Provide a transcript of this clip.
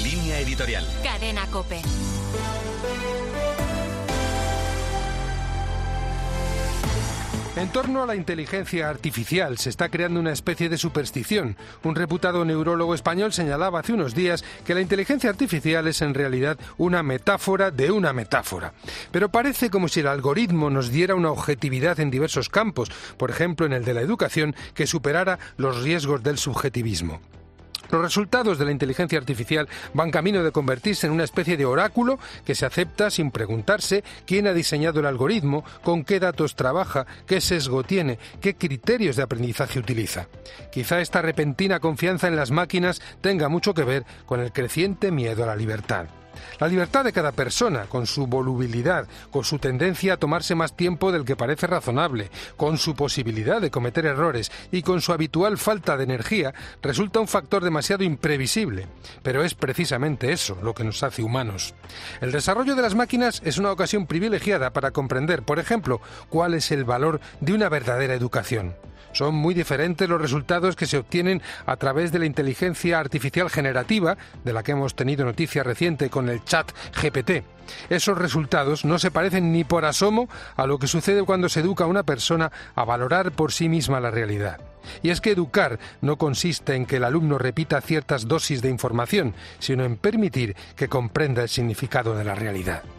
Línea editorial. Cadena COPE. En torno a la inteligencia artificial se está creando una especie de superstición. Un reputado neurólogo español señalaba hace unos días que la inteligencia artificial es en realidad una metáfora de una metáfora. Pero parece como si el algoritmo nos diera una objetividad en diversos campos, por ejemplo en el de la educación, que superara los riesgos del subjetivismo. Los resultados de la inteligencia artificial van camino de convertirse en una especie de oráculo que se acepta sin preguntarse quién ha diseñado el algoritmo, con qué datos trabaja, qué sesgo tiene, qué criterios de aprendizaje utiliza. Quizá esta repentina confianza en las máquinas tenga mucho que ver con el creciente miedo a la libertad. La libertad de cada persona, con su volubilidad, con su tendencia a tomarse más tiempo del que parece razonable, con su posibilidad de cometer errores y con su habitual falta de energía, resulta un factor demasiado imprevisible. Pero es precisamente eso lo que nos hace humanos. El desarrollo de las máquinas es una ocasión privilegiada para comprender, por ejemplo, cuál es el valor de una verdadera educación. Son muy diferentes los resultados que se obtienen a través de la inteligencia artificial generativa, de la que hemos tenido noticia reciente con el chat GPT. Esos resultados no se parecen ni por asomo a lo que sucede cuando se educa a una persona a valorar por sí misma la realidad. Y es que educar no consiste en que el alumno repita ciertas dosis de información, sino en permitir que comprenda el significado de la realidad.